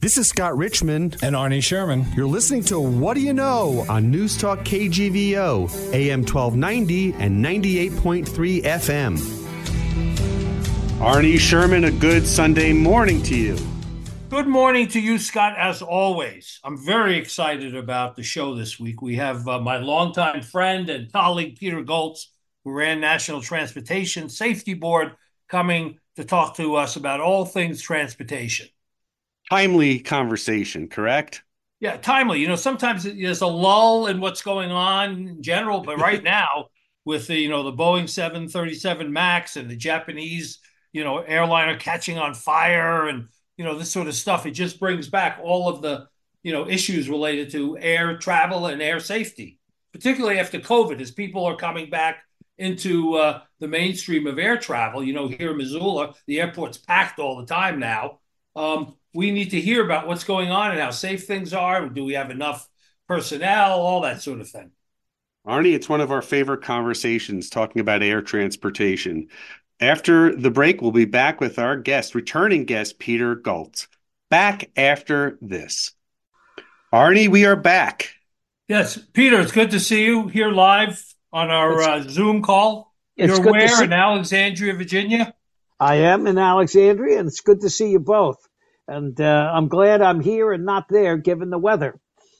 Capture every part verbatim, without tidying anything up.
This is Scott Richmond. And Arnie Sherman. You're listening to What Do You Know on News Talk K G V O, A M twelve ninety and ninety-eight point three F M. Arnie Sherman, a good Sunday morning to you. Good morning to you, Scott, as always. I'm very excited about the show this week. We have uh, my longtime friend and colleague, Peter Goltz, who ran National Transportation Safety Board, coming to talk to us about all things transportation. Timely conversation, correct? Yeah, timely. You know, sometimes there's a lull in what's going on in general, but right now with the, you know, the Boeing seven thirty-seven MAX and the Japanese, you know, airliner catching on fire and, you know, this sort of stuff, it just brings back all of the, you know, issues related to air travel and air safety, particularly after COVID, as people are coming back into uh, the mainstream of air travel. You know, here in Missoula, the airport's packed all the time now. Um, we need to hear about what's going on and how safe things are. Do we have enough personnel, all that sort of thing. Arnie, it's one of our favorite conversations talking about air transportation. After the break, we'll be back with our guest, returning guest, Peter Goltz. Back after this. Arnie, we are back. Yes, Peter, it's good to see you here live on our uh, Zoom call. You're where see- in Alexandria, Virginia? I am in Alexandria, and it's good to see you both. And uh, I'm glad I'm here and not there, given the weather.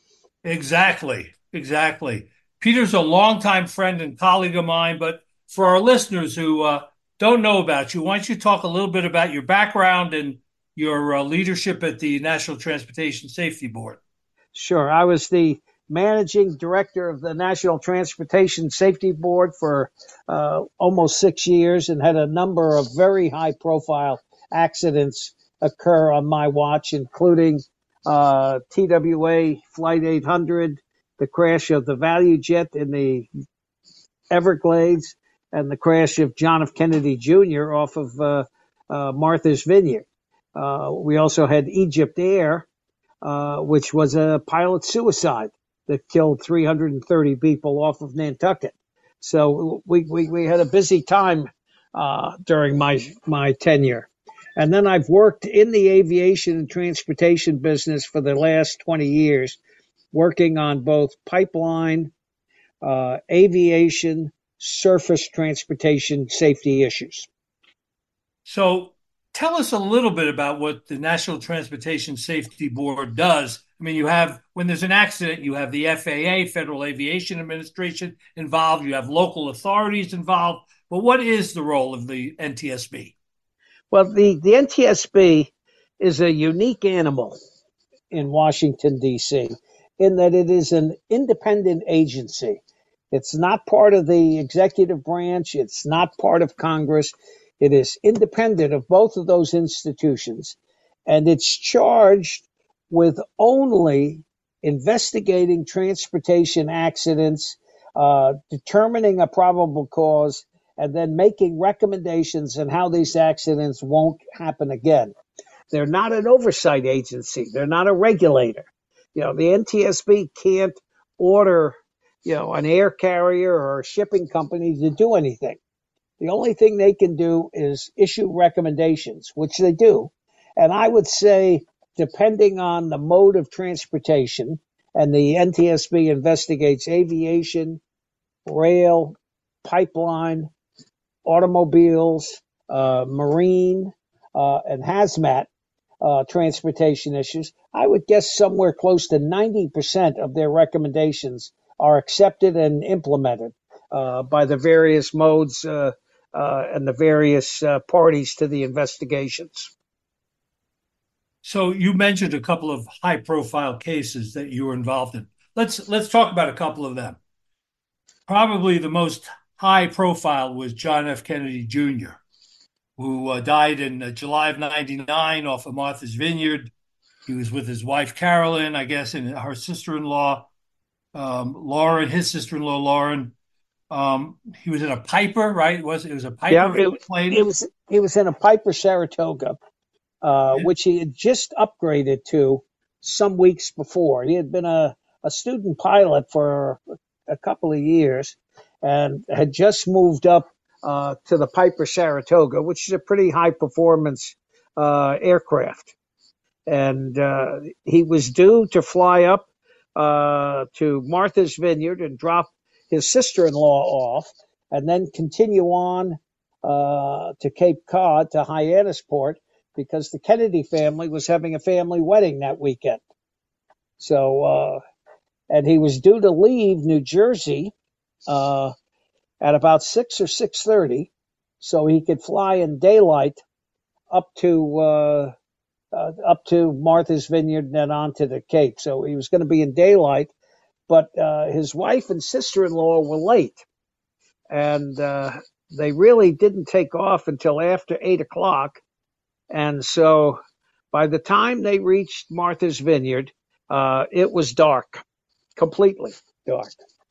Exactly, exactly. Peter's a longtime friend and colleague of mine, but for our listeners who uh, don't know about you, why don't you talk a little bit about your background and your uh, leadership at the National Transportation Safety Board? Sure. I was the managing director of the National Transportation Safety Board for uh, almost six years and had a number of very high-profile accidents occur on my watch, including uh, T W A Flight eight hundred, the crash of the Value Jet in the Everglades, and the crash of John F. Kennedy Junior off of uh, uh, Martha's Vineyard. Uh, we also had Egypt Air, uh, which was a pilot suicide that killed three hundred thirty people off of Nantucket. So we, we, we had a busy time uh, during my my tenure. And then I've worked in the aviation and transportation business for the last twenty years, working on both pipeline, uh, aviation, surface transportation safety issues. So tell us a little bit about what the National Transportation Safety Board does. I mean, you have, when there's an accident, you have the F A A, Federal Aviation Administration involved, you have local authorities involved. But what is the role of the N T S B? Well, the, the N T S B is a unique animal in Washington, D C, in that it is an independent agency. It's not part of the executive branch. It's not part of Congress. It is independent of both of those institutions, and it's charged with only investigating transportation accidents, uh, determining a probable cause, and then making recommendations on how these accidents won't happen again. They're not an oversight agency. They're not a regulator. You know, the N T S B can't order, you know, an air carrier or a shipping company to do anything. The only thing they can do is issue recommendations, which they do. And I would say, depending on the mode of transportation, and the N T S B investigates aviation, rail, pipeline, automobiles, uh, marine, uh, and hazmat uh, transportation issues, I would guess somewhere close to ninety percent of their recommendations are accepted and implemented uh, by the various modes uh, uh, and the various uh, parties to the investigations. So you mentioned a couple of high-profile cases that you were involved in. Let's let's talk about a couple of them. Probably the most high profile was John F. Kennedy Junior, who uh, died in uh, July of ninety-nine off of Martha's Vineyard. He was with his wife, Carolyn, I guess, and her sister-in-law, um, Lauren, his sister-in-law, Lauren. Um, he was in a Piper, right? It was, it was a Piper yeah, it, plane? It was, it was in a Piper Saratoga, uh, yeah. which he had just upgraded to some weeks before. He had been a, a student pilot for a couple of years and had just moved up uh, to the Piper Saratoga, which is a pretty high performance uh, aircraft. and uh, he was due to fly up uh, to Martha's Vineyard and drop his sister-in-law off, and then continue on uh, to Cape Cod to Hyannisport because the Kennedy family was having a family wedding that weekend. So, uh, and he was due to leave New Jersey uh, at about six or six thirty, so he could fly in daylight up to uh, uh, up to Martha's Vineyard and then on to the Cape. So he was going to be in daylight, but uh, his wife and sister-in-law were late, and uh, they really didn't take off until after eight o'clock. And so by the time they reached Martha's Vineyard, uh, it was dark, completely dark.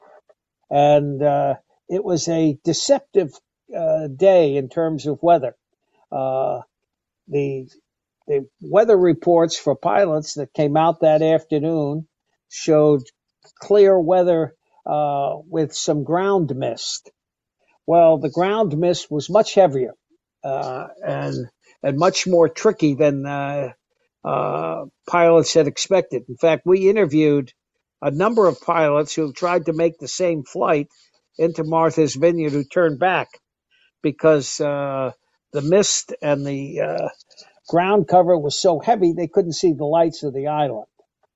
And uh, it was a deceptive uh, day in terms of weather. Uh, the the weather reports for pilots that came out that afternoon showed clear weather uh, with some ground mist. Well, the ground mist was much heavier uh, and and much more tricky than uh, uh, pilots had expected. In fact, we interviewed a number of pilots who tried to make the same flight into Martha's Vineyard who turned back because uh, the mist and the uh, ground cover was so heavy they couldn't see the lights of the island.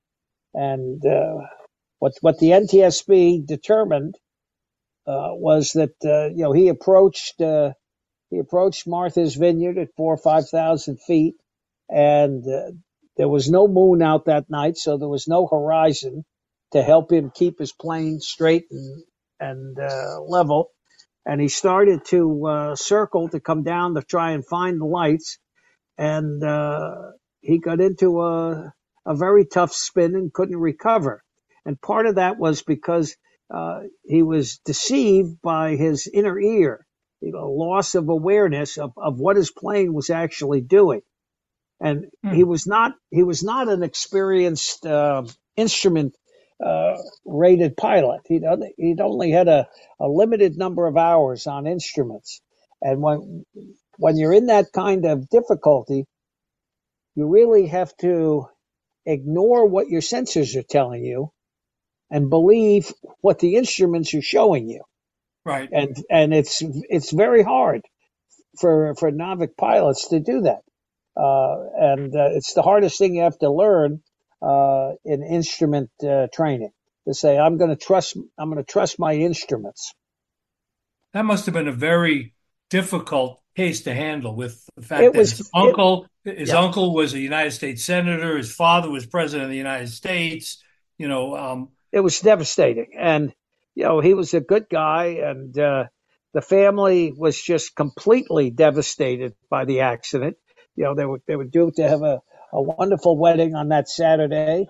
And uh, what what the N T S B determined uh, was that uh, you know he approached uh, he approached Martha's Vineyard at four or five thousand feet, and uh, there was no moon out that night, so there was no horizon to help him keep his plane straight and and uh, level. And he started to uh, circle to come down to try and find the lights, and uh, he got into a a very tough spin and couldn't recover. And part of that was because uh, he was deceived by his inner ear, you know, loss of awareness of, of what his plane was actually doing. And hmm. he was not he was not an experienced uh, instrument uh, rated pilot. He'd only, he'd only had a, a limited number of hours on instruments. And when when you're in that kind of difficulty, you really have to ignore what your sensors are telling you and believe what the instruments are showing you. Right. And and it's it's very hard for for novice pilots to do that. Uh, and uh, it's the hardest thing you have to learn uh, in instrument uh, training, to say I'm going to trust I'm going to trust my instruments. That must have been a very difficult case to handle, with the fact it that was, his uncle it, his yeah. uncle was a United States senator, his father was president of the United States. You know, um, it was devastating, and you know he was a good guy, and uh, the family was just completely devastated by the accident. You know, they were they were due to have a, a wonderful wedding on that Saturday.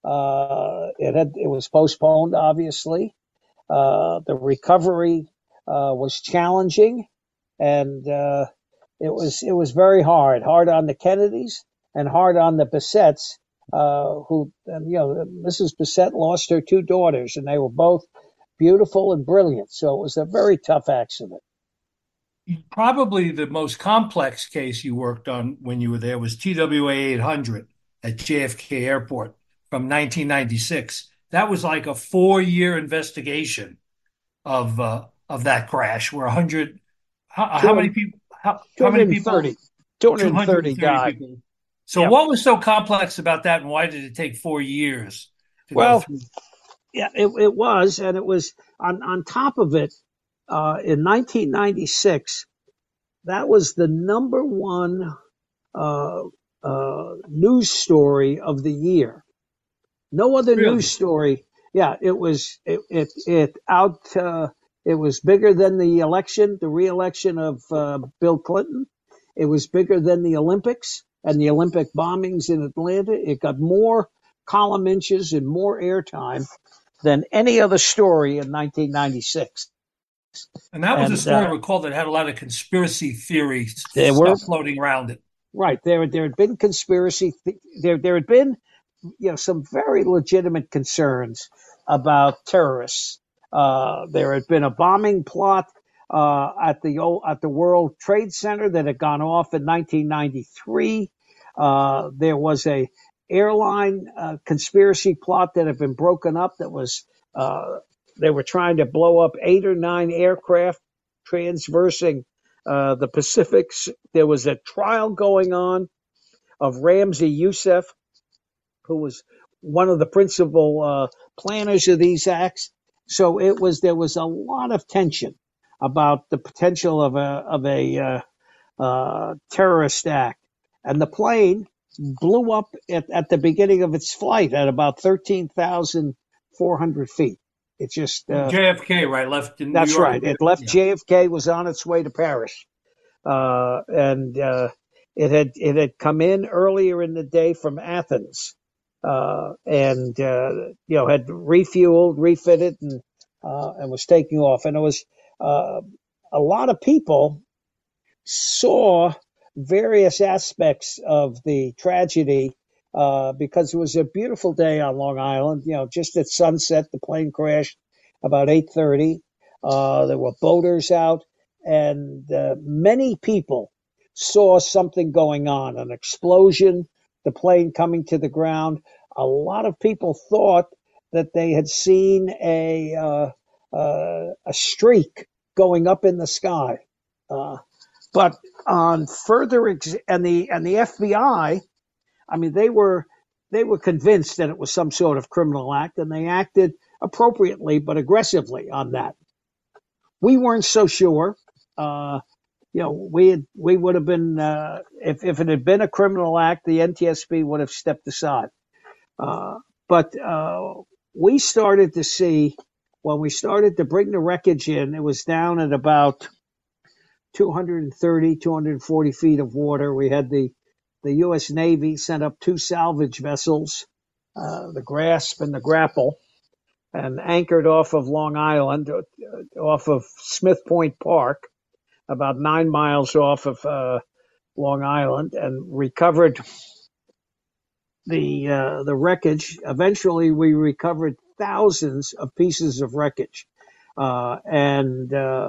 Uh, it had it was postponed, obviously. Uh, the recovery uh, was challenging, and uh, it was it was very hard, hard on the Kennedys and hard on the Bissetts, uh, who and, you know Missus Bissett lost her two daughters, and they were both beautiful and brilliant. So it was a very tough accident. Probably the most complex case you worked on when you were there was T W A eight hundred at J F K Airport from nineteen ninety-six. That was like a four-year investigation of uh, of that crash, where one hundred how, how many people how, how many people two hundred thirty died. People. So yep. What was so complex about that, and why did it take four years to well, go through? Yeah, it, it was, and it was on on top of it. Uh, in nineteen ninety-six, that was the number one uh, uh, news story of the year. No other really? news story. Yeah, it was it it, it out. Uh, it was bigger than the election, the re-election of uh, Bill Clinton. It was bigger than the Olympics and the Olympic bombings in Atlanta. It got more column inches and more airtime than any other story in nineteen ninety-six. And that was and, a story, uh, I recall, that had a lot of conspiracy theories there stuff were, floating around it. Right. There, there had been conspiracy. Th- there, there had been, you know, some very legitimate concerns about terrorists. Uh, there had been a bombing plot uh, at the old, at the World Trade Center that had gone off in nineteen ninety-three. Uh, there was a airline uh, conspiracy plot that had been broken up that was uh, they were trying to blow up eight or nine aircraft transversing uh, the Pacifics. There was a trial going on of Ramzi Youssef, who was one of the principal uh, planners of these acts. So it was there was a lot of tension about the potential of a of a uh, uh, terrorist act, and the plane blew up at, at the beginning of its flight at about thirteen thousand four hundred feet. It just uh, J F K, right? Left in New that's York. right. It left Yeah. J F K, was on its way to Paris, uh, and uh, it had it had come in earlier in the day from Athens, uh, and uh, you know had refueled, refitted, and uh, and was taking off. And it was uh, a lot of people saw various aspects of the tragedy uh, because it was a beautiful day on Long Island. You know, just at sunset, the plane crashed about eight thirty. Uh, there were boaters out, and uh, many people saw something going on, an explosion, the plane coming to the ground. A lot of people thought that they had seen a uh, uh, a streak going up in the sky. Uh, but on further ex- and the and the F B I, I mean, they were they were convinced that it was some sort of criminal act, and they acted appropriately but aggressively on that. We weren't so sure. Uh, you know, we had, we would have been uh, if if it had been a criminal act, the N T S B would have stepped aside. Uh, but uh, we started to see when we started to bring the wreckage in, it was down at about two hundred thirty, two hundred forty feet of water. We had the the U S Navy sent up two salvage vessels, uh, the Grasp and the Grapple, and anchored off of Long Island, uh, off of Smith Point Park, about nine miles off of uh, Long Island, and recovered the uh, the wreckage. Eventually, we recovered thousands of pieces of wreckage, uh, and uh,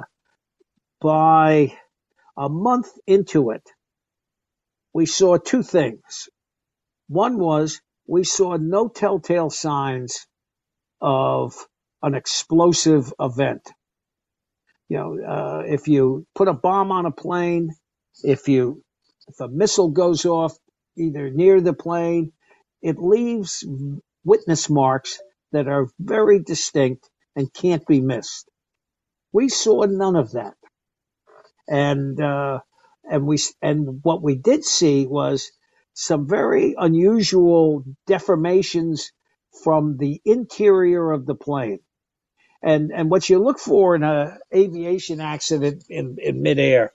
by a month into it, we saw two things. One was we saw no telltale signs of an explosive event. You know, uh, if you put a bomb on a plane, if you if a missile goes off either near the plane, it leaves witness marks that are very distinct and can't be missed. We saw none of that, and uh, and we and what we did see was some very unusual deformations from the interior of the plane. And and what you look for in an aviation accident in, in midair,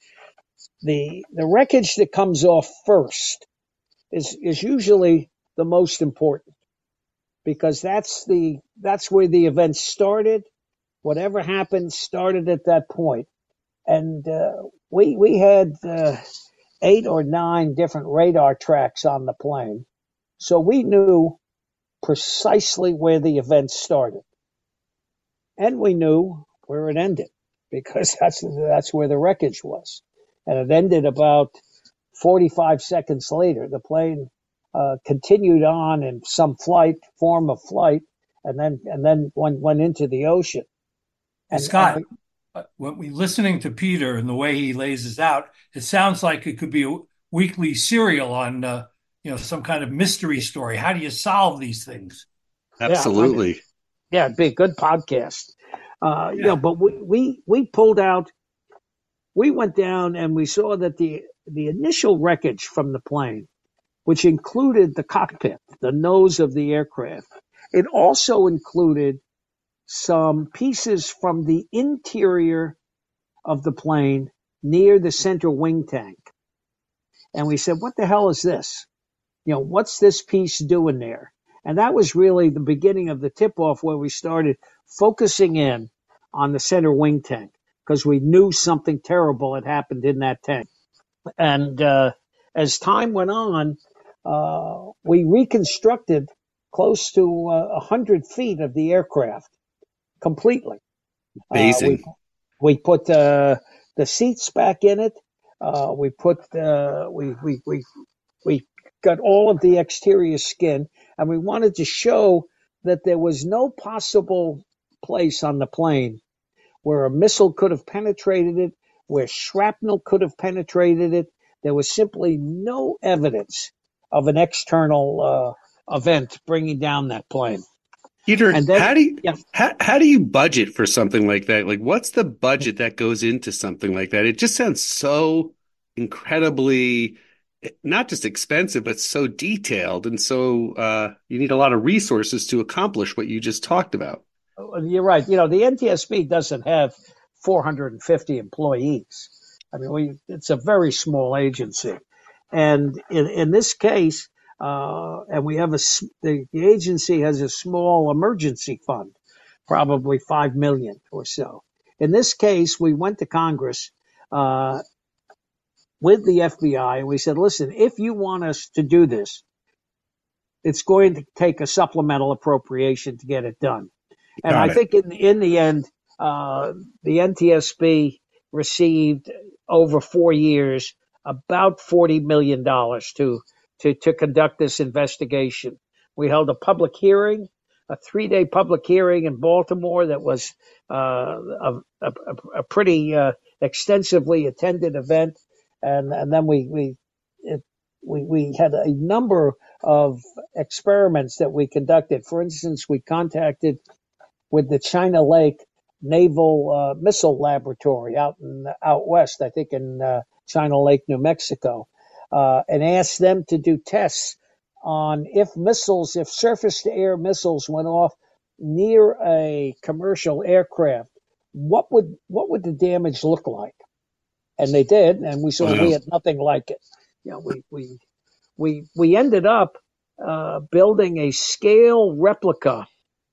the the wreckage that comes off first is is usually the most important, because that's the that's where the event started. Whatever happened started at that point. And uh, we we had uh, eight or nine different radar tracks on the plane, so we knew precisely where the event started. And we knew where it ended, because that's that's where the wreckage was. And it ended about forty-five seconds later. The plane uh, continued on in some flight, form of flight, and then and then went, went into the ocean. And, Scott, and we, when we listening to Peter and the way he lays this out, it sounds like it could be a weekly serial on uh, you know some kind of mystery story. How do you solve these things? Absolutely. Yeah, I mean, Yeah, it'd be a good podcast. Uh, yeah. You know, but we, we, we pulled out, we went down and we saw that the, the initial wreckage from the plane, which included the cockpit, the nose of the aircraft, it also included some pieces from the interior of the plane near the center wing tank. And we said, what the hell is this? You know, what's this piece doing there? And that was really the beginning of the tip-off, where we started focusing in on the center wing tank, because we knew something terrible had happened in that tank. And uh, as time went on, uh, we reconstructed close to uh, one hundred feet of the aircraft completely. Amazing. Uh, we, we put uh, the seats back in it. Uh, we put uh, we we we We got all of the exterior skin, and we wanted to show that there was no possible place on the plane where a missile could have penetrated it, where shrapnel could have penetrated it. There was simply no evidence of an external uh, event bringing down that plane. Peter, And then, how do you yeah, how, how do you budget for something like that? Like, what's the budget that goes into something like that? It just sounds so incredibly not just expensive, but so detailed, and so uh, you need a lot of resources to accomplish what you just talked about. you're right. You know, the N T S B doesn't have four hundred fifty employees. I mean, we, it's a very small agency. And in, in this case, uh, and we have a, the, the agency has a small emergency fund, probably five million or so. In this case, we went to Congress, uh, with the F B I, and we said, listen, if you want us to do this, it's going to take a supplemental appropriation to get it done. And Got I it. think in, in the end, uh, the N T S B received over four years about forty million dollars to, to, to conduct this investigation. We held a public hearing, a three-day public hearing in Baltimore that was uh, a, a, a pretty uh, extensively attended event. And, and then we, we, it, we, we had a number of experiments that we conducted. For instance, we contacted with the China Lake Naval uh, Missile Laboratory out in out west, I think in uh, China Lake, New Mexico, uh, and asked them to do tests on if missiles, if surface-to-air missiles went off near a commercial aircraft, what would what would the damage look like? And they did, and we saw Wow. we had nothing like it. You know, we we we we ended up uh, building a scale replica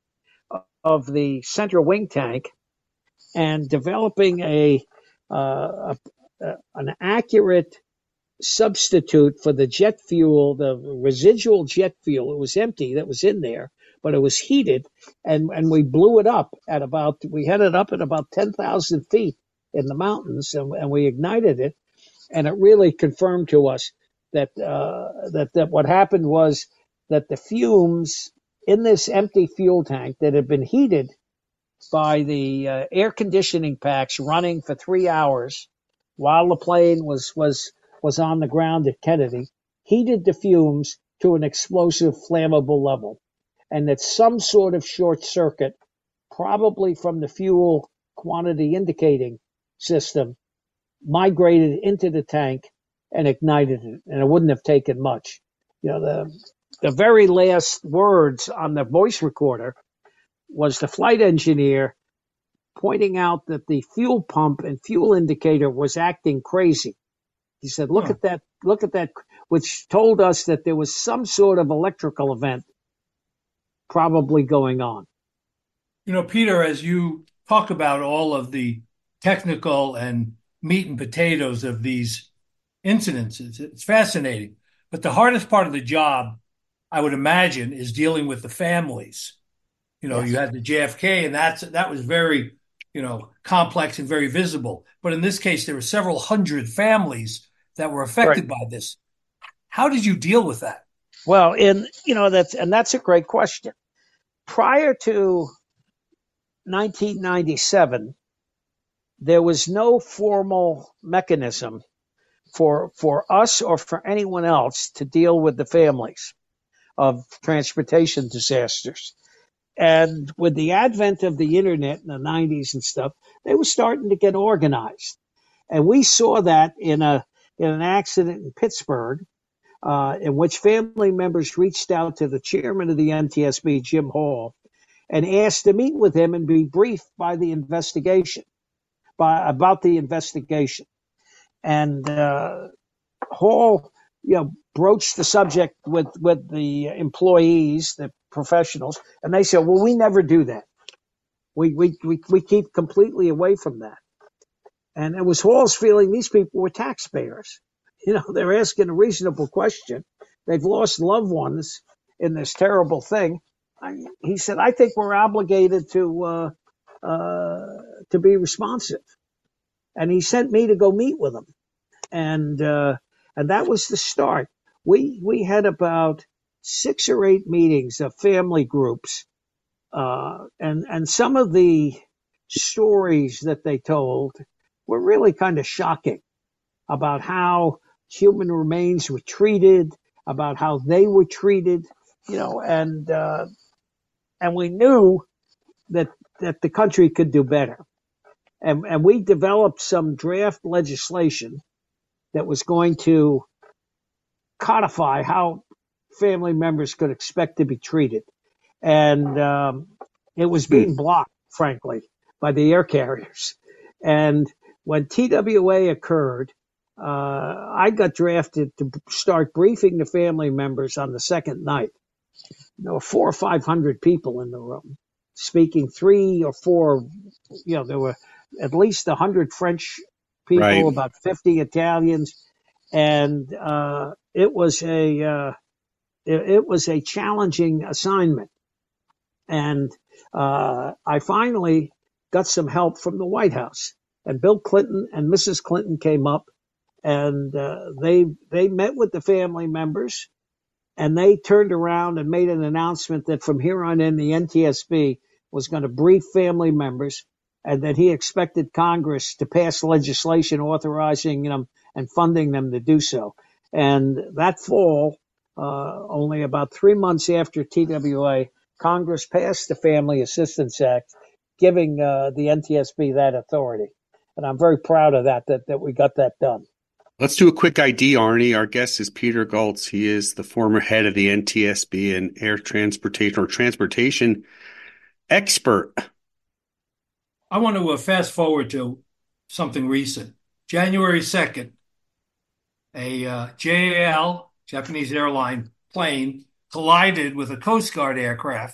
of the center wing tank and developing a, uh, a, a an accurate substitute for the jet fuel, the residual jet fuel. It was empty that was in there, but it was heated, and and we blew it up at about we had it up at about ten thousand feet in the mountains, and, and we ignited it, and it really confirmed to us that uh, that that what happened was that the fumes in this empty fuel tank that had been heated by the uh, air conditioning packs running for three hours while the plane was was was on the ground at Kennedy, heated the fumes to an explosive flammable level, and that some sort of short circuit, probably from the fuel quantity indicating system, migrated into the tank and ignited it, and it wouldn't have taken much. You know, the the very last words on the voice recorder was the flight engineer pointing out that the fuel pump and fuel indicator was acting crazy. He said, look Huh. at that, look at that, which told us that there was some sort of electrical event probably going on. You know, Peter, as you talk about all of the technical and meat and potatoes of these incidences, it's fascinating. But the hardest part of the job, I would imagine, is dealing with the families. You know, Yes. you had the J F K, and that's that was very, you know, complex and very visible. But in this case, there were several hundred families that were affected by this. How did you deal with that? Well, in you know that's and that's a great question. Prior to nineteen ninety-seven, there was no formal mechanism for for us or for anyone else to deal with the families of transportation disasters. And with the advent of the internet in the nineties and stuff, they were starting to get organized. And we saw that in a in an accident in Pittsburgh, uh, in which family members reached out to the chairman of the N T S B, Jim Hall, and asked to meet with him and be briefed by the investigation, by about the investigation. And uh, Hall, you know, broached the subject with with the employees, the professionals, and they said, "Well, we never do that. We we we we keep completely away from that." And it was Hall's feeling these people were taxpayers. You know, they're asking a reasonable question. They've lost loved ones in this terrible thing. I, he said, "I think we're obligated to uh, uh, to be responsive." And he sent me to go meet with them, and uh, and that was the start. we we had about six or eight meetings of family groups, uh, and and some of the stories that they told were really kind of shocking about how human remains were treated, about how they were treated, you know, and uh, and we knew that that the country could do better, and and we developed some draft legislation that was going to codify how family members could expect to be treated. And um, it was being blocked, frankly, by the air carriers. And when T W A occurred, uh, I got drafted to start briefing the family members on the second night. There were four or five hundred people in the room, speaking three or four, you know, there were at least a hundred French people, Right. about fifty Italians. And uh, it was a uh, it, it was a challenging assignment, and uh, I finally got some help from the White House. And Bill Clinton and Missus Clinton came up, and uh, they they met with the family members, and they turned around and made an announcement that from here on in, the N T S B was going to brief family members, and that he expected Congress to pass legislation authorizing them and funding them to do so. And that fall, uh, only about three months after T W A, Congress passed the Family Assistance Act, giving uh, the N T S B that authority. And I'm very proud of that, that, that we got that done. Let's do a quick I D, Arnie. Our guest is Peter Goltz. He is the former head of the N T S B and air transportation or transportation expert. I want to uh, fast forward to something recent. January second, a uh, J A L, Japanese airline plane, collided with a Coast Guard aircraft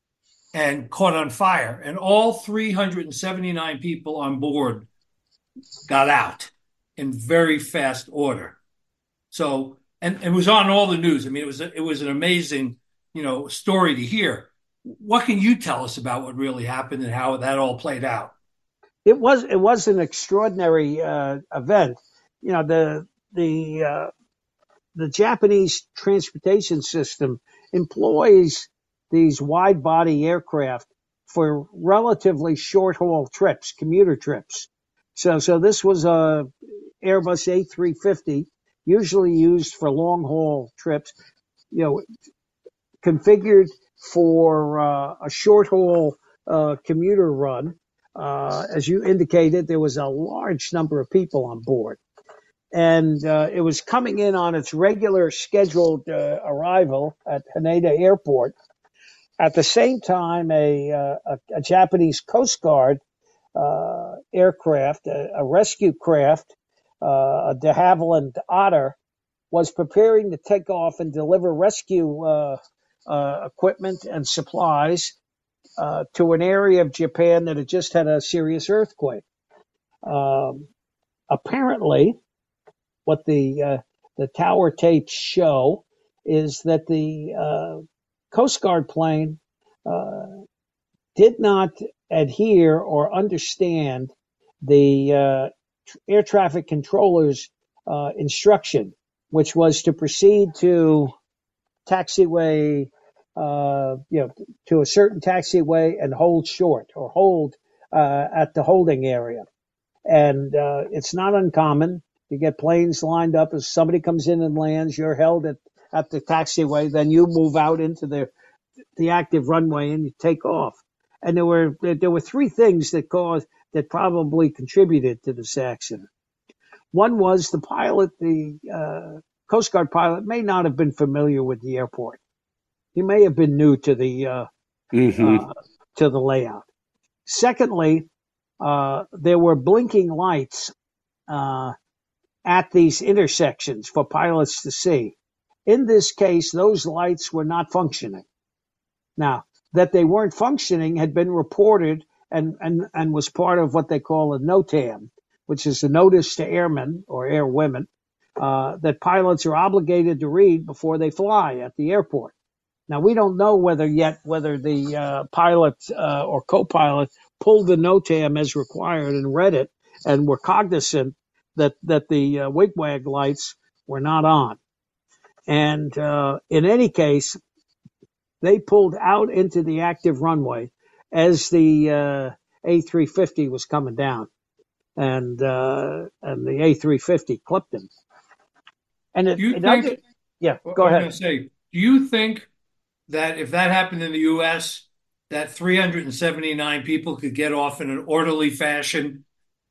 and caught on fire. And all three hundred seventy-nine people on board got out in very fast order. So, and, and it was on all the news. I mean, it was a, it was an amazing, you know, story to hear. What can you tell us about what really happened and how that all played out? It was it was an extraordinary uh, event. You know, the the uh, the Japanese transportation system employs these wide body aircraft for relatively short haul trips, commuter trips. So so this was a Airbus A three fifty, usually used for long haul trips, you know, configured for uh, a short haul uh, commuter run. Uh, as you indicated, there was a large number of people on board. And uh, it was coming in on its regular scheduled uh, arrival at Haneda Airport. At the same time, a, uh, a, a Japanese Coast Guard uh, aircraft, a, a rescue craft, uh, a de Havilland Otter, was preparing to take off and deliver rescue uh, uh, equipment and supplies uh, to an area of Japan that had just had a serious earthquake. Um, apparently, what the uh, the tower tapes show is that the uh, Coast Guard plane uh, did not adhere or understand the uh, air traffic controller's uh, instruction, which was to proceed to taxiway, uh, you know, to a certain taxiway and hold short or hold uh, at the holding area. And uh, it's not uncommon. You get planes lined up. As somebody comes in and lands, you're held at, at the taxiway. Then you move out into the the active runway and you take off. And there were there were three things that caused that probably contributed to this accident. One was the pilot, the uh, Coast Guard pilot, may not have been familiar with the airport. He may have been new to the uh, Mm-hmm. uh, to the layout. Secondly, uh, there were blinking lights uh, at these intersections for pilots to see. In this case, those lights were not functioning. Now, that they weren't functioning had been reported and, and, and was part of what they call a NOTAM, which is a notice to airmen or airwomen uh, that pilots are obligated to read before they fly at the airport. Now, we don't know whether yet whether the uh, pilot uh, or co-pilot pulled the NOTAM as required and read it and were cognizant that, that the uh, wigwag lights were not on. And uh, in any case, they pulled out into the active runway as the uh, A three fifty was coming down, and uh, and the A three fifty clipped him. And it, Do you it think? doesn't- yeah, I go was ahead. going to say, do you think that if that happened in the U S, that three hundred seventy-nine people could get off in an orderly fashion?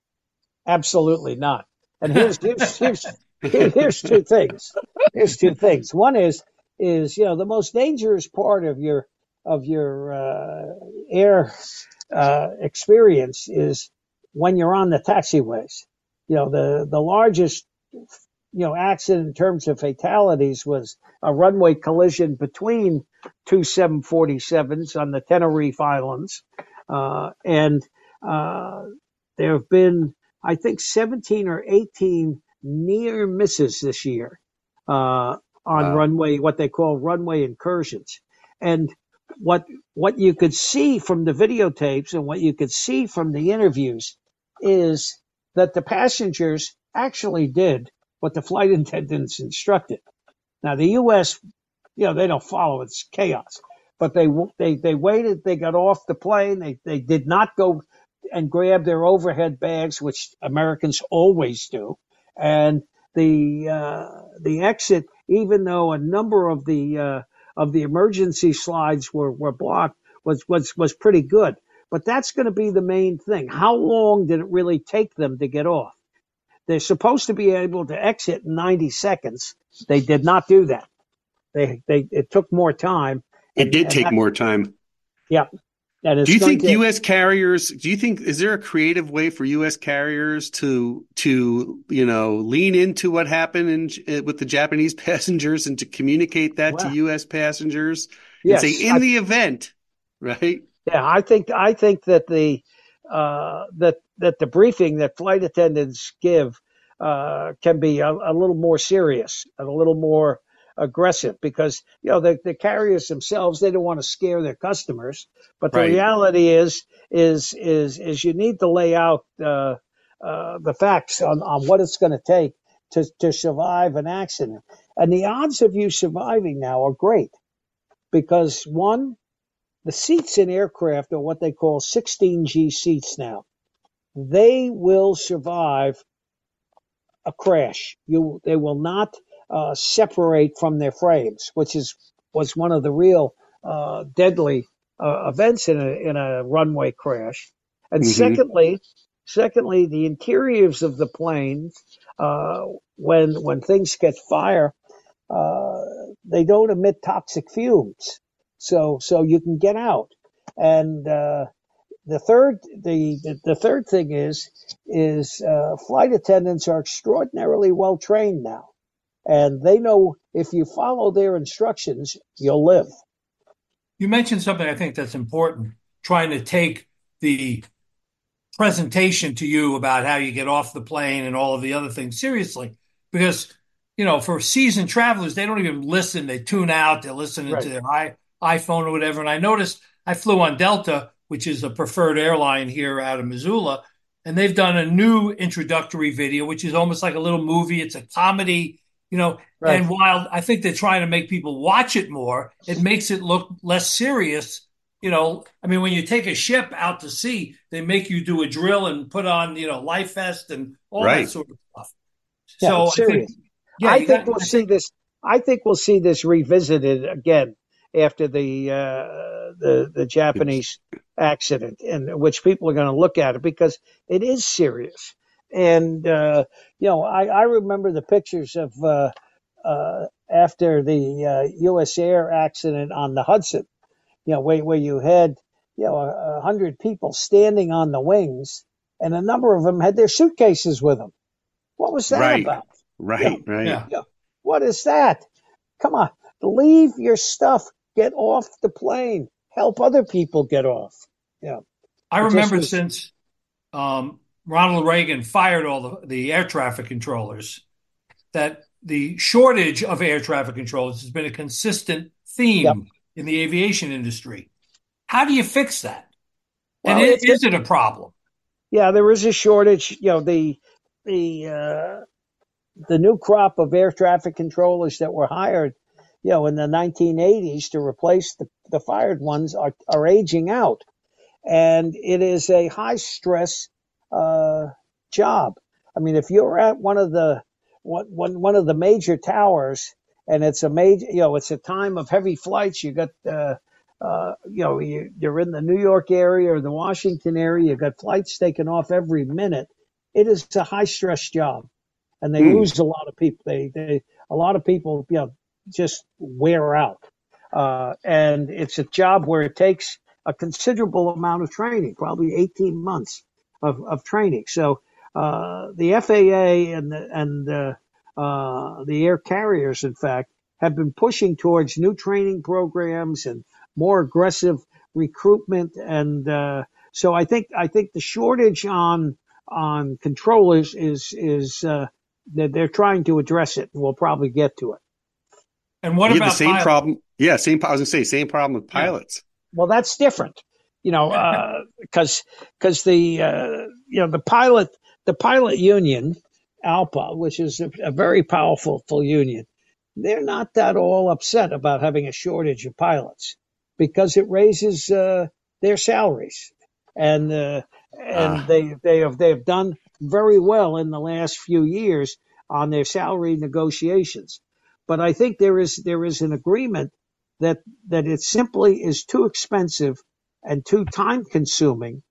Absolutely not. And here's here's here's here- here's two things. Here's two things. One is is you know the most dangerous part of your of your uh, air uh, experience is when you're on the taxiways. You know the the largest you know accident in terms of fatalities was a runway collision between two seven forty-sevens on the Tenerife Islands, uh, and uh, there have been I think seventeen or eighteen near misses this year uh, on Wow. runway, what they call runway incursions. And what what you could see from the videotapes and what you could see from the interviews is that the passengers actually did what the flight attendants instructed. Now the U S, you know, they don't follow; it's chaos. But they they they waited. They got off the plane. They they did not go and grab their overhead bags, which Americans always do. And the uh, the exit, even though a number of the uh, of the emergency slides were, were blocked, was was was pretty good. But that's going to be the main thing. How long did it really take them to get off? They're supposed to be able to exit in ninety seconds. They did not do that. They they it took more time. It And, did and take that, more time. yeah. And it's Do you going think to, U S carriers, do you think, is there a creative way for U S carriers to, to, you know, lean into what happened in, with the Japanese passengers and to communicate that to well, U S passengers and say, yes, in I, the event, right? yeah, I think I think that the uh, that that the briefing that flight attendants give uh, can be a, a little more serious and a little more aggressive because you know the, the carriers themselves they don't want to scare their customers, but the Right. reality is is is is you need to lay out uh, uh, the facts on, on what it's going to take to to survive an accident, and the odds of you surviving now are great because one, the seats in aircraft are what they call sixteen G seats now. They will survive a crash. You, they will not uh, separate from their frames, which is was one of the real uh, deadly uh, events in a in a runway crash. And hmm secondly, secondly, the interiors of the planes, uh, when when things catch fire, uh, they don't emit toxic fumes, so so you can get out. And uh, the third the, the the third thing is is uh, flight attendants are extraordinarily well trained now, and they know if you follow their instructions, you'll live. You mentioned something I think that's important, trying to take the presentation to you about how you get off the plane and all of the other things seriously. Because, you know, for seasoned travelers, they don't even listen. They tune out. They're listening to Right. their i iPhone or whatever. And I noticed I flew on Delta, which is a preferred airline here out of Missoula, and they've done a new introductory video, which is almost like a little movie. It's a comedy, you know, Right. and while I think they're trying to make people watch it more, it makes it look less serious. You know, I mean, when you take a ship out to sea, they make you do a drill and put on, you know, life vest and all that Right. sort of stuff. Yeah, So it's I think, serious. yeah, I you think got, we'll I see think, this. I think we'll see this revisited again after the uh, the the Japanese accident, in which people are going to look at it because it is serious. And uh, you know, I, I remember the pictures of uh, uh, after the uh, U S Air accident on the Hudson. You know, where where you had you know a, a hundred people standing on the wings, and a number of them had their suitcases with them. What was that Right. about? You know, Right. Right. yeah. you know, what is that? Come on, leave your stuff. Get off the plane. Help other people get off. Yeah, I it just remember was. since um, Ronald Reagan fired all the, the air traffic controllers, that the shortage of air traffic controllers has been a consistent Yep. theme in the aviation industry. How do you fix that? And Well, it, it's is it a problem? yeah. There is a shortage. You know, the the uh, the new crop of air traffic controllers that were hired, you know, in the nineteen eighties to replace the, the fired ones are, are aging out. And it is a high stress uh, job. I mean, if you're at one of the one, one of the major towers and it's a major, you know, it's a time of heavy flights, you got, uh, uh, you know, you, you're in the New York area or the Washington area, you got flights taken off every minute. It is a high stress job. And they mm. lose a lot of people. They, they, a lot of people, you know, just wear out. Uh, and it's a job where it takes a considerable amount of training, probably eighteen months of, of training. So, uh, the F A A and the, and, uh, uh, the air carriers, in fact, have been pushing towards new training programs and more aggressive recruitment. And, uh, so I think, I think the shortage on, on controllers is, is, uh, that they're trying to address it, and we'll probably get to it. And what you about the same pilots? problem? Yeah, same. I was gonna say same problem with pilots. Yeah. Well, that's different, you know, because uh, because the uh, you know the pilot the pilot union, ALPA, which is a, a very powerful full union, they're not that all upset about having a shortage of pilots because it raises uh, their salaries, and uh, and uh. they they have they have done very well in the last few years on their salary negotiations. But I think there is there is an agreement that that it simply is too expensive and too time consuming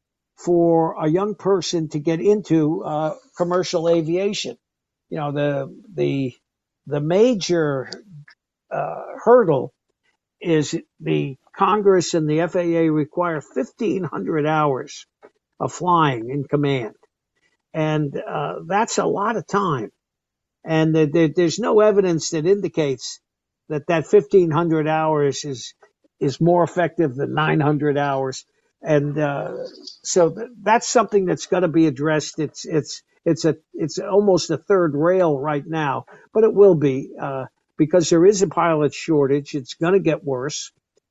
for a young person to get into uh, commercial aviation. You know, the the the major uh, hurdle is the Congress and the F A A require fifteen hundred hours of flying in command. And uh, that's a lot of time. And the, the, there's no evidence that indicates that that fifteen hundred hours is is more effective than nine hundred hours. And uh, so th- that's something that's got to be addressed. It's it's it's a it's almost a third rail right now, but it will be uh, because there is a pilot shortage. It's going to get worse.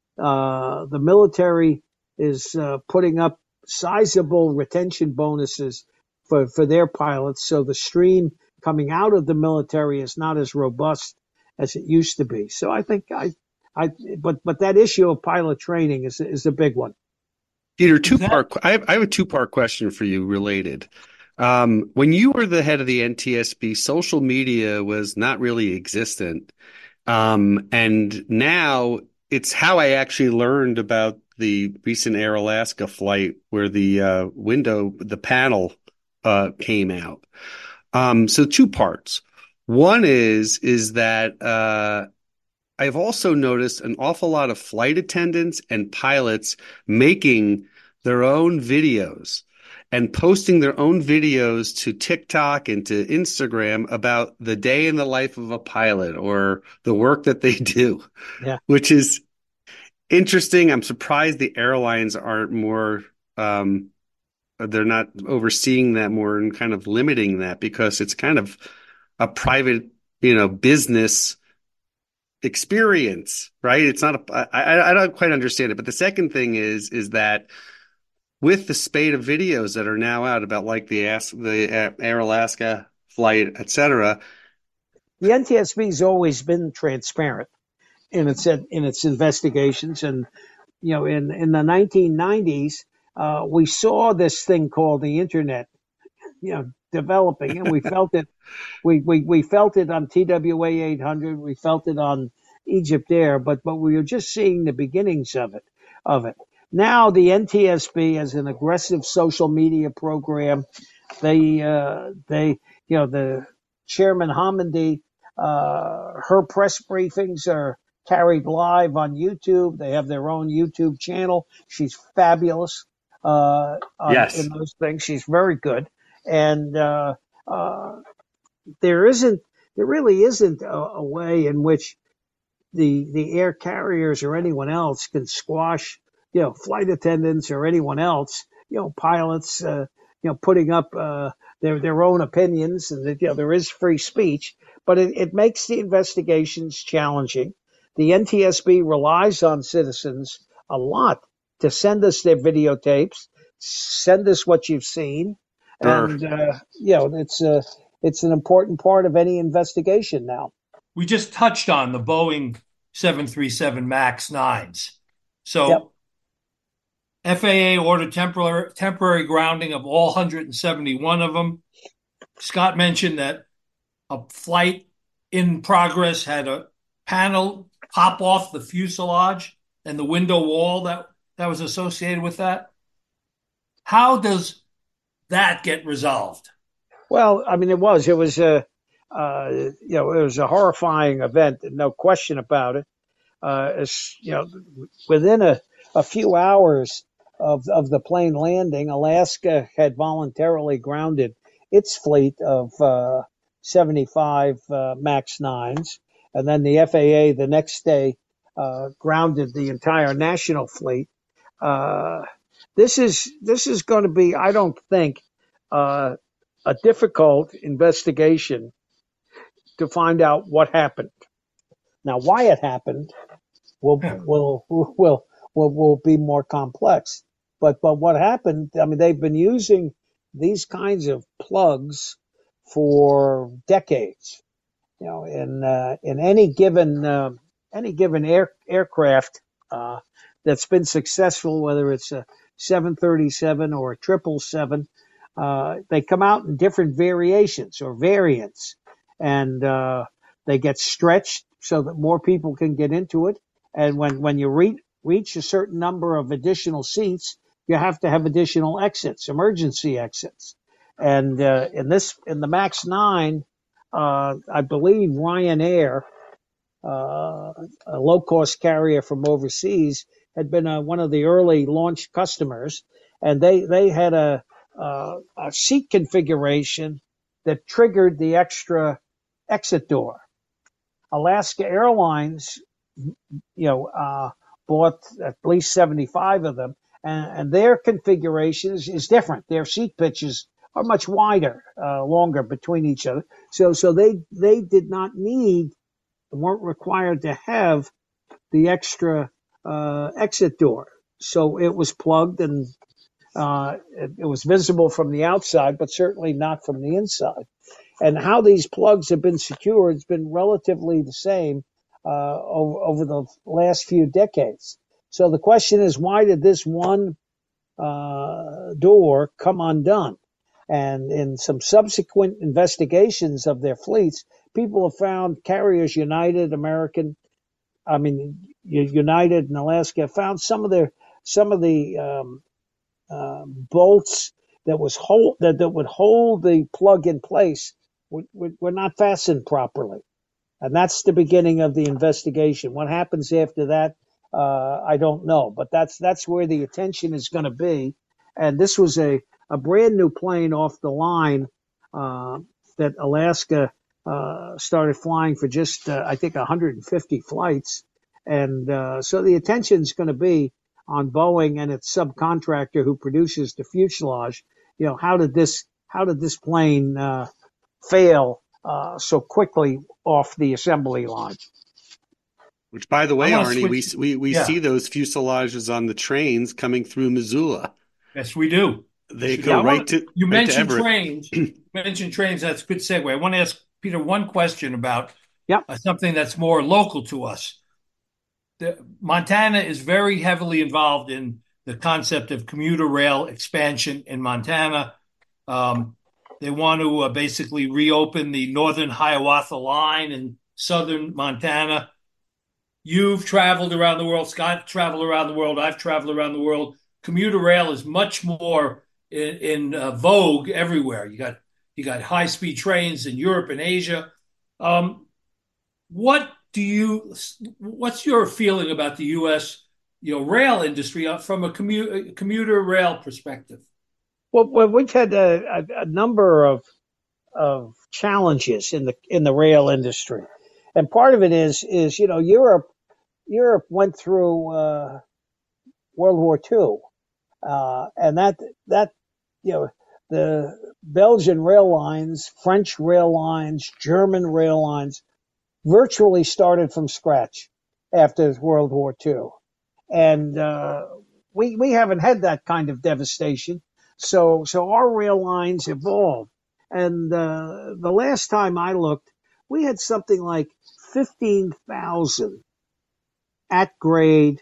Uh, the military is uh, putting up sizable retention bonuses for, for their pilots. So the stream coming out of the military is not as robust as it used to be. So I think I, I, but, but that issue of pilot training is, is a big one. Peter, two part, I have, I have a two part question for you related. Um, when you were the head of the N T S B, social media was not really existent. Um, and now it's how I actually learned about the recent Air Alaska flight where the uh, window, the panel uh, came out. Um, so two parts. One is, is that uh, I've also noticed an awful lot of flight attendants and pilots making their own videos and posting their own videos to TikTok and to Instagram about the day in the life of a pilot or the work that they do, yeah. which is interesting. I'm surprised the airlines aren't more, um, they're not overseeing that more and kind of limiting that because it's kind of a private, you know, business experience, right? It's not a, I, I don't quite understand it. But the second thing is, is that with the spate of videos that are now out about like the, the Air Alaska flight, et cetera. The N T S B has always been transparent in its, in its investigations. And, you know, in, in the nineteen nineties, uh, we saw this thing called the internet, you know, developing, and we felt it, we, we, we felt it on T W A eight hundred. We felt it on Egypt Air, but, but we were just seeing the beginnings of it, of it. Now the N T S B has an aggressive social media program. They, uh, they, you know, the Chairman Hamidi, uh, her press briefings are carried live on YouTube. They have their own YouTube channel. She's fabulous, uh, on, yes. in those things. She's very good. And, uh, uh, there isn't, there really isn't a, a way in which the, the air carriers or anyone else can squash, you know, flight attendants or anyone else, you know, pilots, uh, you know, putting up, uh, their, their own opinions, and that, you know, there is free speech, but it, it makes the investigations challenging. The N T S B relies on citizens a lot to send us their videotapes, send us what you've seen. Sure. And, uh, you know, it's, uh, it's an important part of any investigation now. We just touched on the Boeing seven thirty-seven MAX nines. So Yep. F A A ordered temporary temporary grounding of all one hundred seventy-one of them. Scott mentioned that a flight in progress had a panel pop off the fuselage and the window wall that, that was associated with that. How does that get resolved? Well, I mean, it was it was a uh, you know it was a horrifying event, no question about it. Uh, as, you know, within a, a few hours of of the plane landing, Alaska had voluntarily grounded its fleet of uh, seventy-five uh, MAX nines, and then the F A A the next day uh, grounded the entire national fleet. Uh, this is this is going to be, I don't think, uh, a difficult investigation to find out what happened. Now, why it happened will will will will will be more complex. But but what happened? I mean, they've been using these kinds of plugs for decades. You know, in uh, in any given uh, any given air, aircraft uh, that's been successful, whether it's a seven thirty-seven or a triple seven, uh, they come out in different variations or variants, and uh, they get stretched so that more people can get into it. And when when you re- reach a certain number of additional seats, you have to have additional exits, emergency exits. And uh, in this in the MAX nine, uh, I believe Ryanair, uh, a low-cost carrier from overseas, had been uh, one of the early launch customers, and they they had a, uh, a seat configuration that triggered the extra exit door. Alaska Airlines, you know, uh, bought at least seventy-five of them, and, and their configuration is, is different. Their seat pitches are much wider, uh, longer between each other. So, so they they did not need, weren't required to have the extra uh, exit door. So it was plugged, and uh, it, it was visible from the outside, but certainly not from the inside. And how these plugs have been secured has been relatively the same uh, over, over the last few decades. So the question is, why did this one uh, door come undone? And in some subsequent investigations of their fleets, people have found carriers, United, American, I mean United and Alaska, found some of their some of the um, uh, bolts that was hold that, that would hold the plug in place were, were not fastened properly, and that's the beginning of the investigation. What happens after that, uh, I don't know, but that's that's where the attention is going to be. And this was a a brand new plane off the line uh, that Alaska uh, started flying for just, uh, I think, one hundred fifty flights. And uh, so the attention is going to be on Boeing and its subcontractor who produces the fuselage. You know, how did this how did this plane uh, fail uh, so quickly off the assembly line? Which, by the way, Arnie, we switch. we, we Yeah. see those fuselages on the trains coming through Missoula. Yes, we do. They Yeah, go I right want- to You right to mentioned Everett. trains. You mentioned trains. That's a good segue. I want to ask Peter one question about Yep. uh, something that's more local to us. The, Montana is very heavily involved in the concept of commuter rail expansion in Montana. Um, they want to uh, basically reopen the Northern Hiawatha Line in southern Montana. You've traveled around the world. Scott traveled around the world. I've traveled around the world. Commuter rail is much more in, in uh, vogue everywhere. You got you got high speed trains in Europe and Asia. Um, what do you? What's your feeling about the U S you know rail industry from a commu- commuter rail perspective? Well, well we've had a, a, a number of of challenges in the in the rail industry, and part of it is is you know Europe Europe went through uh, World War Two, uh, and that that you know the Belgian rail lines, French rail lines, German rail lines virtually started from scratch after World War Two, and uh, we we haven't had that kind of devastation. So so our rail lines evolved, And uh, the last time I looked, we had something like fifteen thousand at grade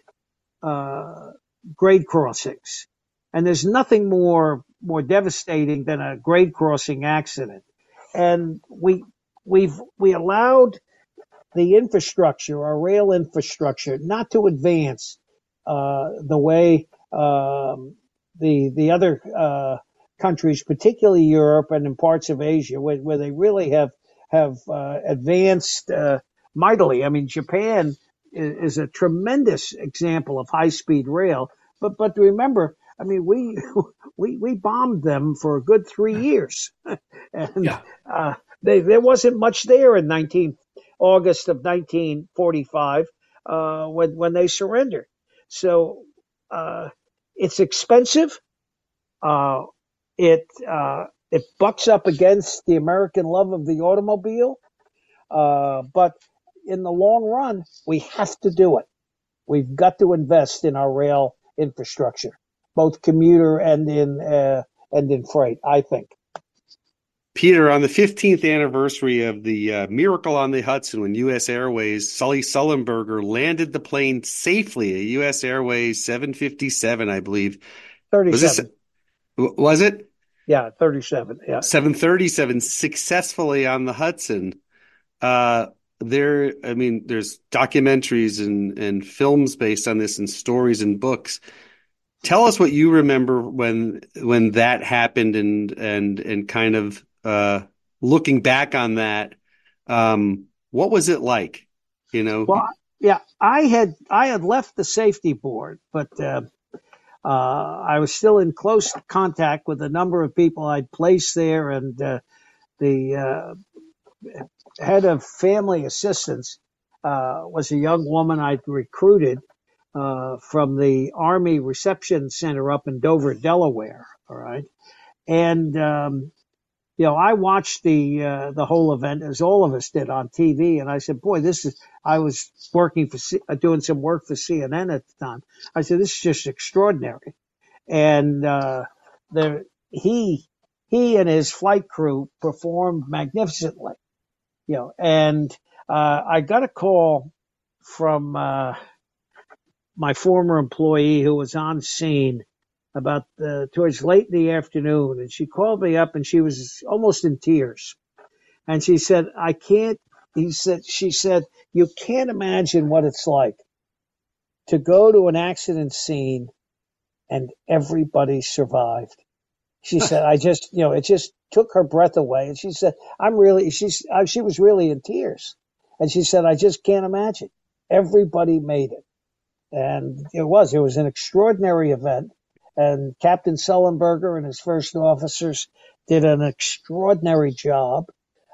uh, grade crossings. And there's nothing more more devastating than a grade crossing accident. And we we've we allowed the infrastructure, our rail infrastructure, not to advance uh, the way um, the the other uh, countries, particularly Europe and in parts of Asia, where, where they really have have uh, advanced uh, mightily. I mean, Japan is, is a tremendous example of high speed rail, but but remember, I mean, we we we bombed them for a good three years, and Yeah. uh, they, there wasn't much there in nineteen August of nineteen forty-five uh, when when they surrendered. So uh, it's expensive. Uh, it uh, it bucks up against the American love of the automobile, uh, but in the long run, we have to do it. We've got to invest in our rail infrastructure, both commuter and in uh, and in freight, I think. Peter, on the fifteenth anniversary of the uh, Miracle on the Hudson, when U S Airways Sully Sullenberger landed the plane safely, a U S Airways seven fifty-seven, I believe. thirty-seven. Was this, was it? Yeah, thirty-seven. Yeah. seven thirty-seven successfully on the Hudson. Uh, there, I mean, there's documentaries and, and films based on this and stories and books. Tell us what you remember when when that happened and and and kind of uh, looking back on that. Um, what was it like? You know. Well, yeah, I had I had left the safety board, but uh, uh, I was still in close contact with a number of people I'd placed there, and uh, the uh, head of family assistance uh, was a young woman I'd recruited uh, from the Army Reception Center up in Dover, Delaware. All right. And, um, you know, I watched the, uh, the whole event, as all of us did, on T V. And I said, boy, this is, I was working for, C- doing some work for C N N at the time. I said, this is just extraordinary. And, uh, there, he, he and his flight crew performed magnificently, you know, and, uh, I got a call from, uh, my former employee who was on scene about uh, towards late in the afternoon, and she called me up and she was almost in tears. And she said, I can't, he said, she said, you can't imagine what it's like to go to an accident scene and everybody survived. She said, I just, you know, it just took her breath away. And she said, I'm really, she's, uh, she was really in tears. And she said, I just can't imagine. Everybody made it. And it was, it was an extraordinary event. And Captain Sullenberger and his first officers did an extraordinary job.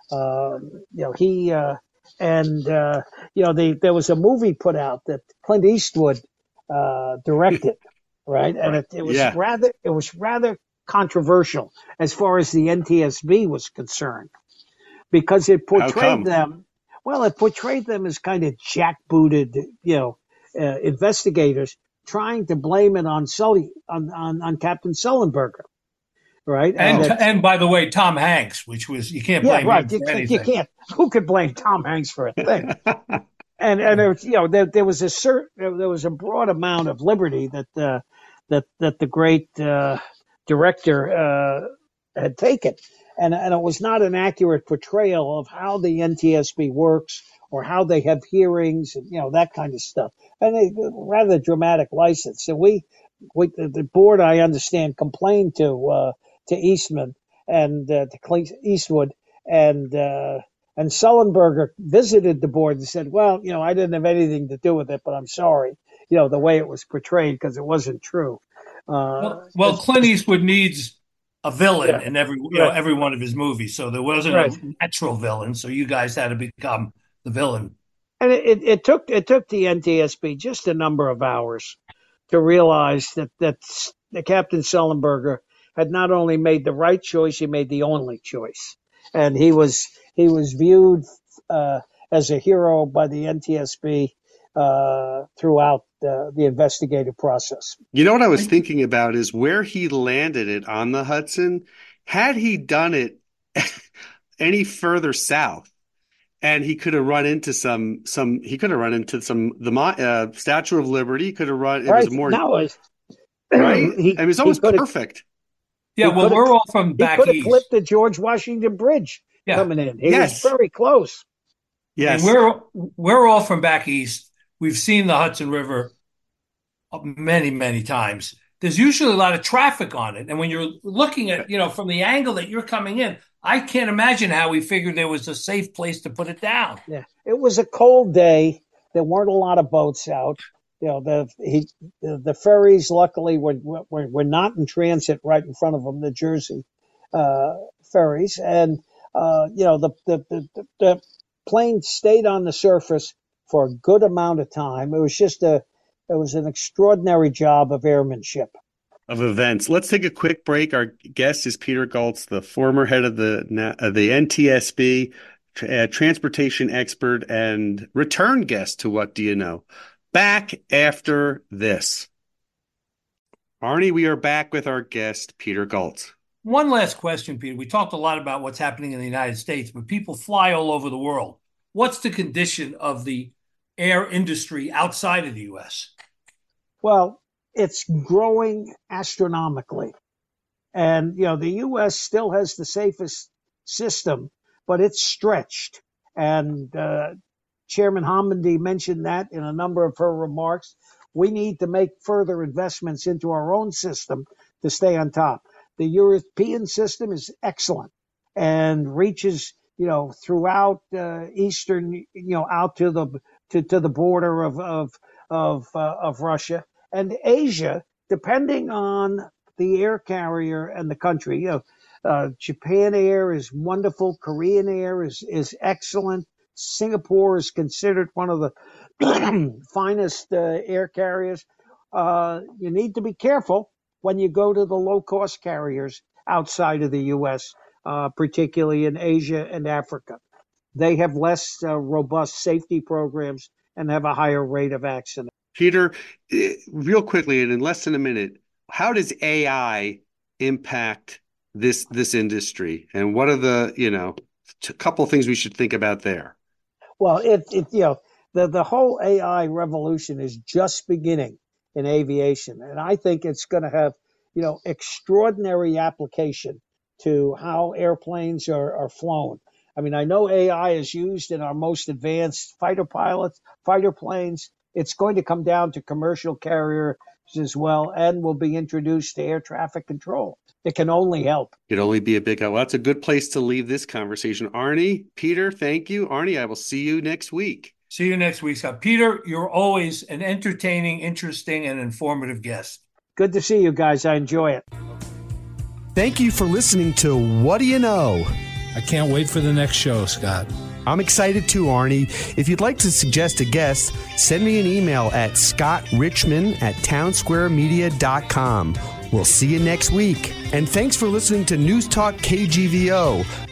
Um, you know, he, uh, and, uh, you know, they, there was a movie put out that Clint Eastwood, uh, directed, right? And it, it was Yeah. rather, it was rather controversial as far as the N T S B was concerned, because it How come? portrayed them, well, it portrayed them as kind of jackbooted, you know, uh, investigators trying to blame it on Sully, on, on, on Captain Sullenberger, right? And that- and by the way, Tom Hanks, which was you can't yeah, blame right. him You, for can't- anything. you can't. Who could blame Tom Hanks for a thing? and and there, was, you know, there, there was a certain, there, there was a broad amount of liberty that uh, that that the great uh, director uh, had taken, and and it was not an accurate portrayal of how the N T S B works or how they have hearings and you know that kind of stuff. And a rather dramatic license. So we, we the, the board, I understand, complained to uh, to Eastman and uh, to Clint Eastwood, and uh, and Sullenberger visited the board and said, well, you know, I didn't have anything to do with it, but I'm sorry, you know, the way it was portrayed because it wasn't true. Uh, Well, well, Clint Eastwood needs a villain Yeah. in every you know Right. every one of his movies, so there wasn't Right. a natural villain. So you guys had to become the villain. And it, it, it took it took the N T S B just a number of hours to realize that that the Captain Sullenberger had not only made the right choice, he made the only choice, and he was he was viewed uh, as a hero by the N T S B uh, throughout uh, the investigative process. You know what I was thinking about is where he landed it on the Hudson. Had he done it any further south, and he could have run into some some. He could have run into some the uh, Statue of Liberty. He could have run. It right was more now. It right. he, it was almost perfect. Yeah, well, we're all from back east. He could have east. clipped the George Washington Bridge yeah. coming in. He yes. was very close. Yes, and we're we're all from back east. We've seen the Hudson River many, many times. There's usually a lot of traffic on it, and when you're looking at, you know, from the angle that you're coming in, I can't imagine how we figured there was a safe place to put it down. Yeah, it was a cold day. There weren't a lot of boats out. You know, the he, the, the ferries, luckily, were, were were not in transit right in front of them. The Jersey uh, ferries, and uh, you know, the the, the the plane stayed on the surface for a good amount of time. It was just a it was an extraordinary job of airmanship. Of events. Let's take a quick break. Our guest is Peter Goltz, the former head of the of the N T S B, uh, transportation expert and return guest to What Do You Know? Back after this. Arnie, we are back with our guest, Peter Goltz. One last question, Peter. We talked a lot about what's happening in the United States, but people fly all over the world. What's the condition of the air industry outside of the U S? Well, it's growing astronomically. And, you know, the U S still has the safest system, but it's stretched. And uh, Chairman Homendy mentioned that in a number of her remarks. We need to make further investments into our own system to stay on top. The European system is excellent and reaches, you know, throughout uh, Eastern, you know, out to the to, to the border of of of, uh, of Russia and Asia, depending on the air carrier and the country. You know, uh, Japan Air is wonderful. Korean Air is is excellent. Singapore is considered one of the finest uh, air carriers. Uh, you need to be careful when you go to the low-cost carriers outside of the U S, uh, particularly in Asia and Africa. They have less uh, robust safety programs and have a higher rate of accident. Peter, real quickly, and in less than a minute, how does A I impact this this industry? And what are the, you know, a couple of things we should think about there? Well, it, it you know, the, the whole A I revolution is just beginning in aviation. And I think it's going to have, you know, extraordinary application to how airplanes are, are flown. I mean, I know A I is used in our most advanced fighter pilots, fighter planes. It's going to come down to commercial carriers as well, and will be introduced to air traffic control. It can only help. It can only be a big help. Well, that's a good place to leave this conversation. Arnie, Peter, thank you. Arnie, I will see you next week. See you next week, Scott. Peter, you're always an entertaining, interesting, and informative guest. Good to see you guys. I enjoy it. Thank you for listening to What Do You Know? I can't wait for the next show, Scott. I'm excited too, Arnie. If you'd like to suggest a guest, send me an email at scottrichman at townsquaremedia dot com. We'll see you next week. And thanks for listening to News Talk K G V O,